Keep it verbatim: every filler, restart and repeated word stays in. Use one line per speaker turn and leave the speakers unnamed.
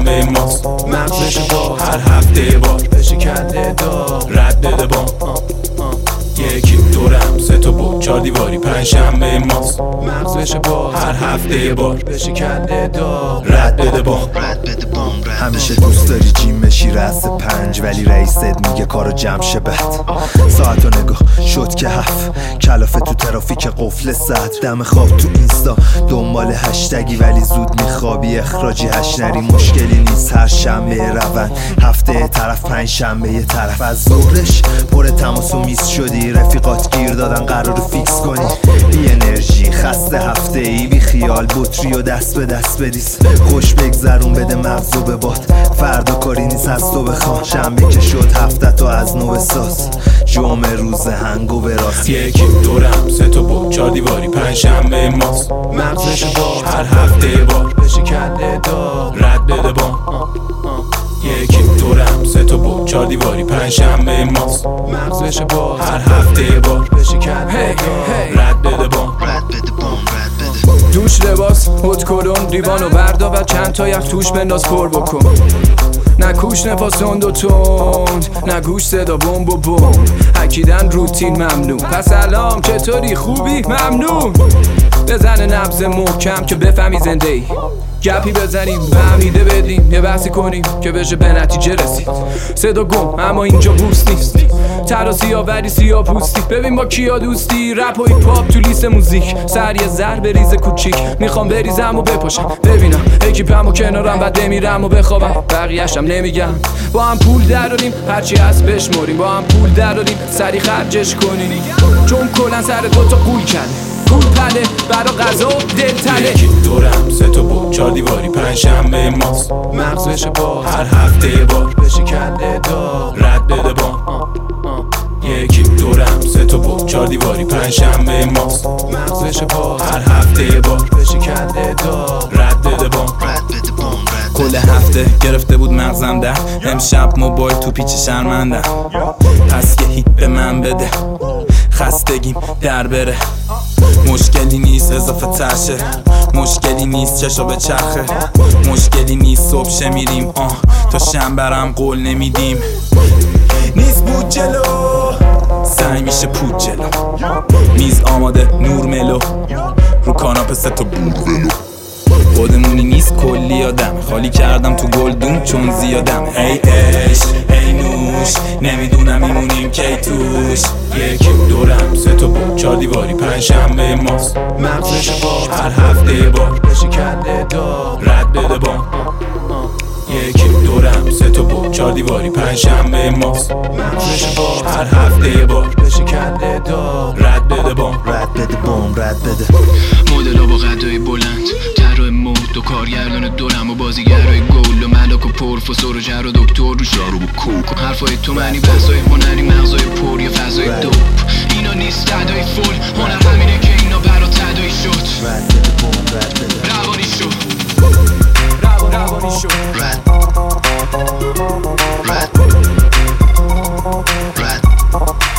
پنجشنبه ماست، مغزش با هر هفته بار بشه کنده دار رد بده بام. یکی دورم سه تا بود چار دیواری پنجشنبه ماست، مغزش با هر هفته بار بشه کنده دار رد بده بام.
همیشه دوست داری جیم بشی رأس پنج، ولی رئیست میگه کارو جمع شه بد. ساعتو نگاه شد که هفت، کلافه تو ترافیک قفل صد. دم خواب تو اینستا دنبال هشتگی، ولی زود میخوابی اخراجی هش نری. مشکلی نیست هر شنبه روند، هفته طرف پنج شنبه یه طرف. از ظهرش پر تماس و میز شدی، رفیقات گیر دادن قرار فیکس کنی. بی انرژی خسته هفته ای، بی خیال بطری و دست به دست بریز. خوش بگذرون بده مغزو به باد، فردا کاری نیست از تو بخواه. شنبه که شد هفته تو از نو بساز، جمعه روز هنگو به راست.
یکی دورم سه تا بود چار دیواری پنجشنبه ماست، مغزش با هر هفته بار بشه کنده دار رد بده بام. یکی دورم سه تا بود چار دیواری پنجشنبه ماست، مغزش با هر هفته بار بشه کنده دار رد بده بام.
دوش لباس هد کلون لیوانو بردا و چند تا یخ توش بنداز پر بکن. نه کوش نفاس تند و تند، نه گوش صدا بمب و بمب. اکیدن روتین ممنون، پس سلام چطوری خوبی ممنون. بزن نبض محکم که بفهمی زنده ای، گپی بزنیم فهمیده بدیم، یه بحثی کنیم که بشه به نتیجه رسید. صدا گم اما اینجا بوست نیست، تر و سیاه ولی سیاه پوستی. ببین با کیا دوستی، رپ و هیپ هاپ تو لیست موزیک. سر یه ذر بریز کوچیک، میخوام بریزم و بپاشم ببینم اکیپم و کنارم بعد بمیرم و بخوابم. بقیه‌شم نمیگم، با هم پول دراریم هرچی هست بشمریم، با هم پول دراریم سری خرجش کنیم. چون کلن سر دوتا قول کرده پول پله برا غذا و دل تله.
یکی دورم سه تا بود چار دیواری پنجشنبه ماست، مغزش با هر هفته بار بشه کنده دار رد بده بام. یکی دورم سه تا بود چار دیواری پنجشنبه ماست، مغزش با هر هفته بار بشه کنده دار رد بده بام.
کل هفته گرفته بود مغزم ده، امشب موبایل تو پیچ شرمنده. پس یه هیت به من بده، خستگیم در بره. مشکلی نیست اضافه ترشه، مشکلی نیست چشا به چرخه. مشکلی نیست صبح شه میریم آه تا شنبرم قول نمیدیم. نیست بود جلو سعی میشه پود جلو، میز آماده نور ملو، رو کاناپه سه تا بود ولو. خودمونی نیست کلی آدم، خالی کردم تو گلدون چون زیادم. ای عشق ای نوش نمیدونم میمونیم کی توش.
یکی دورم سه تا بود چار دیواری پنجشنبه ماست، مغزش با هر هفته بار بشه کنده دار رد بده بام. یکی دورم سه تا بود چار دیواری پنجشنبه ماست، مغزش با هر هفته بار بشه کنده دار رد بده بام.
رد بده بام رد بده.
مدلا با قدای بلند، طراح مود و کارگردان دورم و بازیگرای گل و ملاک و پروفسور و جر و دکتر رو شهر و کوک. حرفای تو معنی بحثای هنری، مغزای پر یه فضای دوپ. اینا نیست تدایی فول، هنر همینه که اینا برا تدایی شد.
رد بده بام رد بده.
روانی شد
روانی شد
رد رد رد